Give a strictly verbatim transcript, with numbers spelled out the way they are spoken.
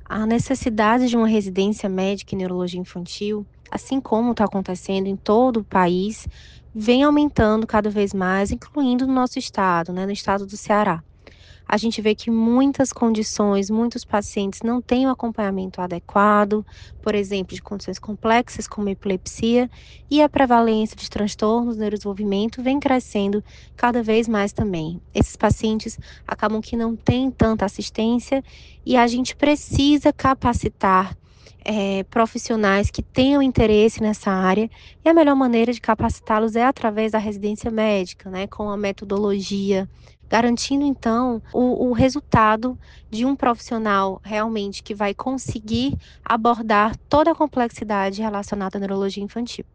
A necessidade de uma residência médica em neurologia infantil, assim como está acontecendo em todo o país, vem aumentando cada vez mais, incluindo no nosso estado, né, no estado do Ceará. A gente vê que muitas condições, muitos pacientes não têm o acompanhamento adequado, por exemplo, de condições complexas como epilepsia, e a prevalência de transtornos do neurodesenvolvimento vem crescendo cada vez mais também. Esses pacientes acabam que não têm tanta assistência e a gente precisa capacitar eh, profissionais que tenham interesse nessa área, e a melhor maneira de capacitá-los é através da residência médica, né, com a metodologia, garantindo então o, o resultado de um profissional realmente que vai conseguir abordar toda a complexidade relacionada à neurologia infantil.